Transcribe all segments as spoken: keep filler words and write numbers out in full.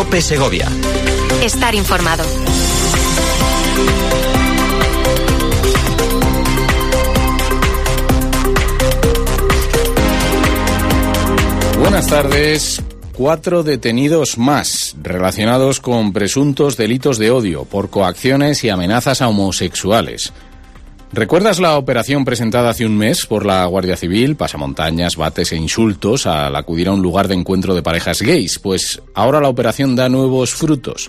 COPE Segovia. Estar informado. Buenas tardes. Cuatro detenidos más relacionados con presuntos delitos de odio por coacciones y amenazas a homosexuales. ¿Recuerdas la operación presentada hace un mes por la Guardia Civil? Pasamontañas, bates e insultos al acudir a un lugar de encuentro de parejas gays. Pues ahora la operación da nuevos frutos.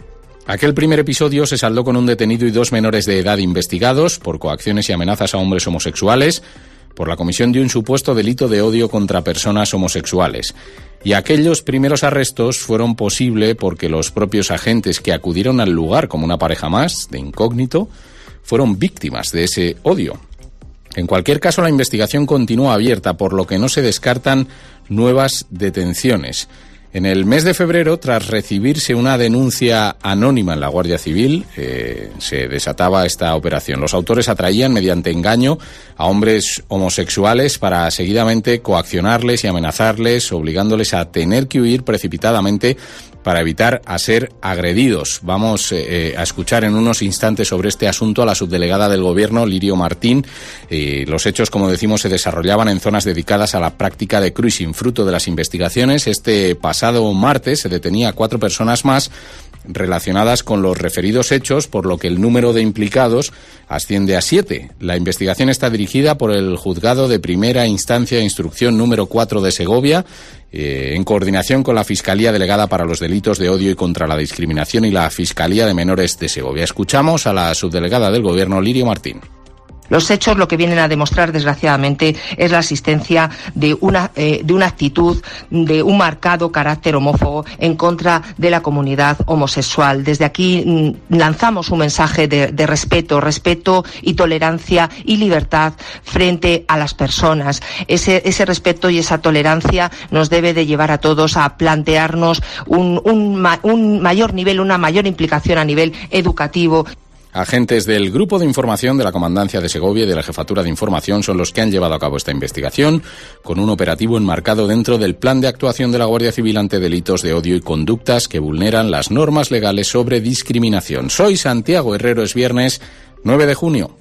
Aquel primer episodio se saldó con un detenido y dos menores de edad investigados por coacciones y amenazas a hombres homosexuales, por la comisión de un supuesto delito de odio contra personas homosexuales. Y aquellos primeros arrestos fueron posible porque los propios agentes que acudieron al lugar como una pareja más, de incógnito, fueron víctimas de ese odio. En cualquier caso, la investigación continúa abierta, por lo que no se descartan nuevas detenciones. En el mes de febrero, tras recibirse una denuncia anónima en la Guardia Civil, eh, se desataba esta operación. Los autores atraían mediante engaño a hombres homosexuales para seguidamente coaccionarles y amenazarles, obligándoles a tener que huir precipitadamente para evitar a ser agredidos. Vamos eh, a escuchar en unos instantes sobre este asunto a la subdelegada del Gobierno, Lirio Martín. Eh, los hechos, como decimos, se desarrollaban en zonas dedicadas a la práctica de cruising. Fruto de las investigaciones, este pasado martes se detenía a cuatro personas más relacionadas con los referidos hechos, por lo que el número de implicados asciende a siete. La investigación está dirigida por el Juzgado de Primera Instancia de Instrucción número cuatro de Segovia, eh, en coordinación con la Fiscalía Delegada para los Delitos de Odio y contra la Discriminación y la Fiscalía de Menores de Segovia. Escuchamos a la subdelegada del Gobierno, Lirio Martín. Los hechos lo que vienen a demostrar, desgraciadamente, es la existencia de una, eh, de una actitud, de un marcado carácter homófobo en contra de la comunidad homosexual. Desde aquí mm, lanzamos un mensaje de, de respeto, respeto y tolerancia y libertad frente a las personas. Ese, ese respeto y esa tolerancia nos debe de llevar a todos a plantearnos un, un, un mayor nivel, una mayor implicación a nivel educativo. Agentes del Grupo de Información de la Comandancia de Segovia y de la Jefatura de Información son los que han llevado a cabo esta investigación, con un operativo enmarcado dentro del plan de actuación de la Guardia Civil ante delitos de odio y conductas que vulneran las normas legales sobre discriminación. Soy Santiago Herrero, es viernes nueve de junio.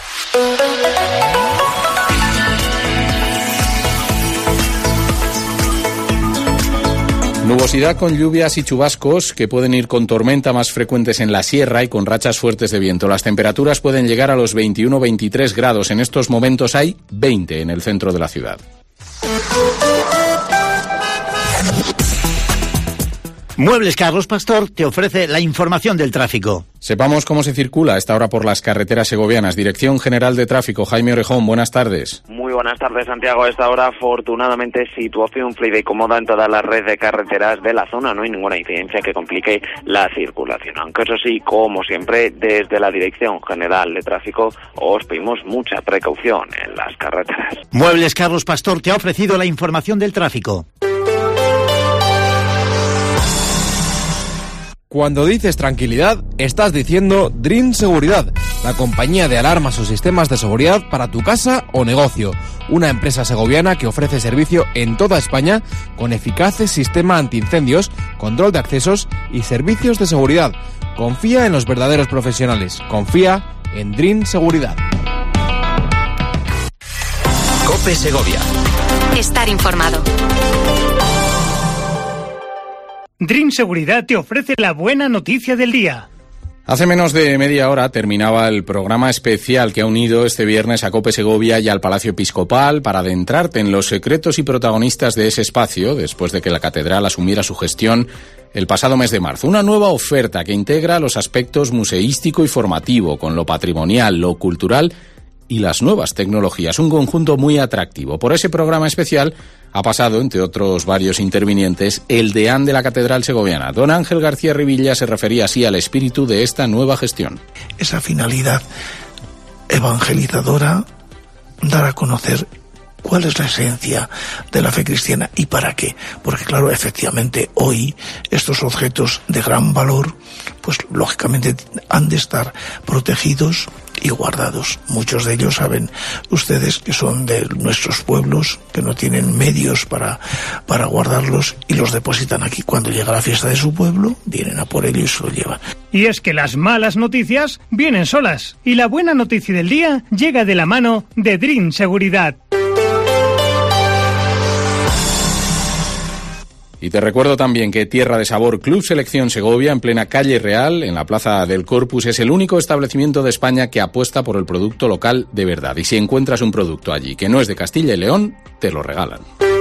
Nubosidad con lluvias y chubascos que pueden ir con tormenta más frecuentes en la sierra y con rachas fuertes de viento. Las temperaturas pueden llegar a los veintiuno a veintitrés grados. En estos momentos hay veinte en el centro de la ciudad. Muebles Carlos Pastor te ofrece la información del tráfico. Sepamos cómo se circula a esta hora por las carreteras segovianas. Dirección General de Tráfico, Jaime Orejón, buenas tardes. Muy buenas tardes, Santiago. A esta hora, afortunadamente, situación fluida y cómoda en toda la red de carreteras de la zona. No hay ninguna incidencia que complique la circulación. Aunque eso sí, como siempre, desde la Dirección General de Tráfico os pedimos mucha precaución en las carreteras. Muebles Carlos Pastor te ha ofrecido la información del tráfico. Cuando dices tranquilidad, estás diciendo Dream Seguridad, la compañía de alarmas o sistemas de seguridad para tu casa o negocio. Una empresa segoviana que ofrece servicio en toda España con eficaces sistema antiincendios, control de accesos y servicios de seguridad. Confía en los verdaderos profesionales. Confía en Dream Seguridad. COPE Segovia. Estar informado. Dream Seguridad te ofrece la buena noticia del día. Hace menos de media hora terminaba el programa especial que ha unido este viernes a COPE Segovia y al Palacio Episcopal para adentrarte en los secretos y protagonistas de ese espacio después de que la catedral asumiera su gestión el pasado mes de marzo. Una nueva oferta que integra los aspectos museístico y formativo con lo patrimonial, lo cultural y las nuevas tecnologías. Un conjunto muy atractivo. Por ese programa especial ha pasado, entre otros varios intervinientes, el deán de la Catedral Segoviana. Don Ángel García Rivilla se refería así al espíritu de esta nueva gestión. Esa finalidad evangelizadora, dar a conocer cuál es la esencia de la fe cristiana y para qué. Porque claro, efectivamente, hoy estos objetos de gran valor, pues lógicamente han de estar protegidos y guardados. Muchos de ellos saben ustedes que son de nuestros pueblos, que no tienen medios para, para guardarlos y los depositan aquí. Cuando llega la fiesta de su pueblo, vienen a por ello y se lo llevan. Y es que las malas noticias vienen solas y la buena noticia del día llega de la mano de Drin Seguridad. Y te recuerdo también que Tierra de Sabor Club Selección Segovia, en plena calle Real, en la Plaza del Corpus, es el único establecimiento de España que apuesta por el producto local de verdad. Y si encuentras un producto allí que no es de Castilla y León, te lo regalan.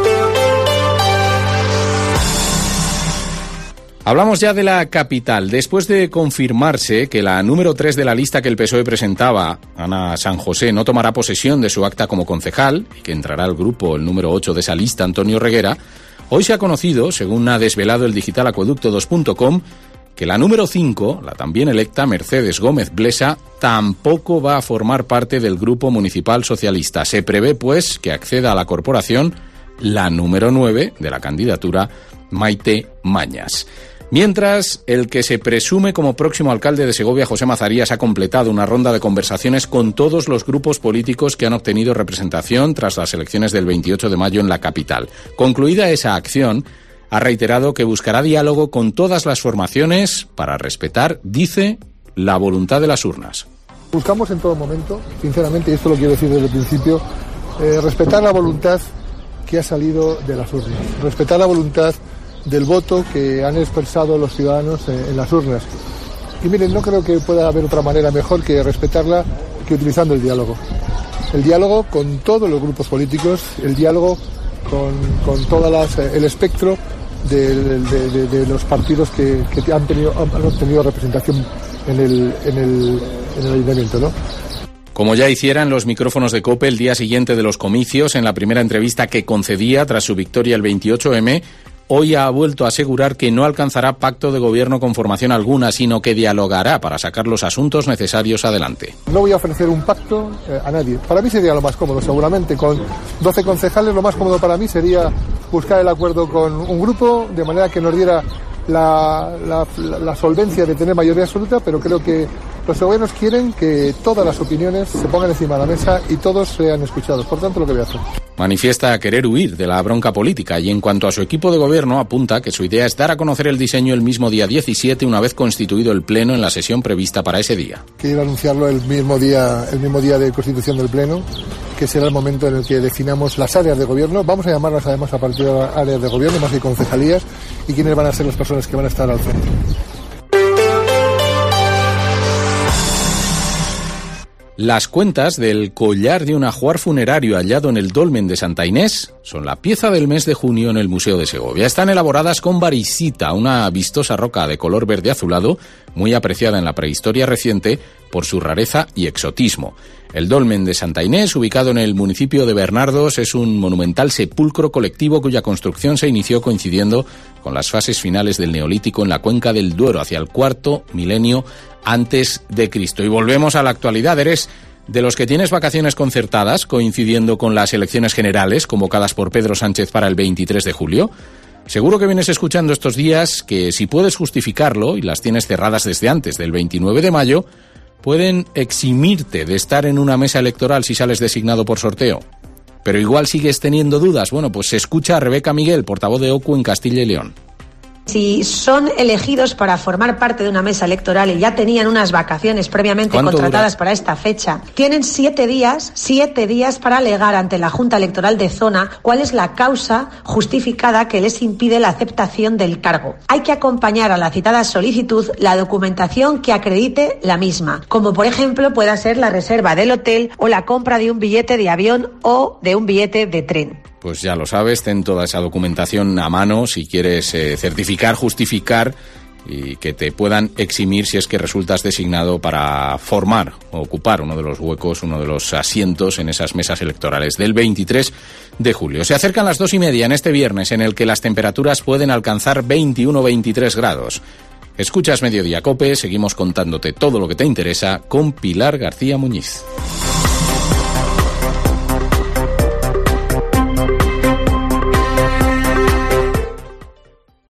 Hablamos ya de la capital. Después de confirmarse que la número tres de la lista que el P S O E presentaba, Ana San José, no tomará posesión de su acta como concejal y que entrará al grupo el número ocho de esa lista, Antonio Reguera, hoy se ha conocido, según ha desvelado el digital acueducto dos punto com, que la número cinco, la también electa Mercedes Gómez Blesa, tampoco va a formar parte del grupo municipal socialista. Se prevé, pues, que acceda a la corporación la número nueve de la candidatura, Maite Mañas. Mientras, el que se presume como próximo alcalde de Segovia, José Mazarías, ha completado una ronda de conversaciones con todos los grupos políticos que han obtenido representación tras las elecciones del veintiocho de mayo en la capital. Concluida esa acción, ha reiterado que buscará diálogo con todas las formaciones para respetar, dice, la voluntad de las urnas. Buscamos en todo momento, sinceramente, y esto lo quiero decir desde el principio, eh, respetar la voluntad que ha salido de las urnas, respetar la voluntad del voto que han expresado los ciudadanos en las urnas. Y miren, no creo que pueda haber otra manera mejor que respetarla que utilizando el diálogo. El diálogo con todos los grupos políticos, el diálogo con, con todo el espectro de, de, de, de los partidos que, que han, tenido, han obtenido representación en el, en el, en el ayuntamiento, ¿no? Como ya hicieran los micrófonos de COPE el día siguiente de los comicios, en la primera entrevista que concedía tras su victoria el veintiocho eme, hoy ha vuelto a asegurar que no alcanzará pacto de gobierno con formación alguna, sino que dialogará para sacar los asuntos necesarios adelante. No voy a ofrecer un pacto eh, a nadie. Para mí sería lo más cómodo, seguramente. Con doce concejales, lo más cómodo para mí sería buscar el acuerdo con un grupo, de manera que nos diera la, la, la, la solvencia de tener mayoría absoluta, pero creo que los segovianos quieren que todas las opiniones se pongan encima de la mesa y todos sean escuchados. Por tanto, lo que voy a hacer. Manifiesta querer huir de la bronca política y en cuanto a su equipo de gobierno apunta que su idea es dar a conocer el diseño el mismo día diecisiete, una vez constituido el Pleno en la sesión prevista para ese día. Quiero anunciarlo el mismo día, el mismo día de constitución del Pleno, que será el momento en el que definamos las áreas de gobierno. Vamos a llamarlas además a partir de áreas de gobierno, más que concejalías, y quiénes van a ser las personas que van a estar al frente. Las cuentas del collar de un ajuar funerario hallado en el dolmen de Santa Inés son la pieza del mes de junio en el Museo de Segovia. Están elaboradas con variscita, una vistosa roca de color verde azulado, muy apreciada en la prehistoria reciente por su rareza y exotismo. El dolmen de Santa Inés, ubicado en el municipio de Bernardos, es un monumental sepulcro colectivo cuya construcción se inició coincidiendo con las fases finales del Neolítico en la cuenca del Duero, hacia el cuarto milenio antes de Cristo. Y volvemos a la actualidad. ¿Eres de los que tienes vacaciones concertadas coincidiendo con las elecciones generales convocadas por Pedro Sánchez para el veintitrés de julio? Seguro que vienes escuchando estos días que, si puedes justificarlo y las tienes cerradas desde antes del veintinueve de mayo, pueden eximirte de estar en una mesa electoral si sales designado por sorteo. Pero igual sigues teniendo dudas. Bueno, pues se escucha a Rebeca Miguel, portavoz de O C U en Castilla y León. Si son elegidos para formar parte de una mesa electoral y ya tenían unas vacaciones previamente contratadas dura? para esta fecha, tienen siete días, siete días para alegar ante la Junta Electoral de Zona cuál es la causa justificada que les impide la aceptación del cargo. Hay que acompañar a la citada solicitud la documentación que acredite la misma, como por ejemplo pueda ser la reserva del hotel o la compra de un billete de avión o de un billete de tren. Pues ya lo sabes, ten toda esa documentación a mano si quieres eh, certificar, justificar y que te puedan eximir si es que resultas designado para formar o ocupar uno de los huecos, uno de los asientos en esas mesas electorales del veintitrés de julio. Se acercan las dos y media en este viernes, en el que las temperaturas pueden alcanzar veintiuno o veintitrés grados. Escuchas Mediodía Cope, seguimos contándote todo lo que te interesa con Pilar García Muñiz.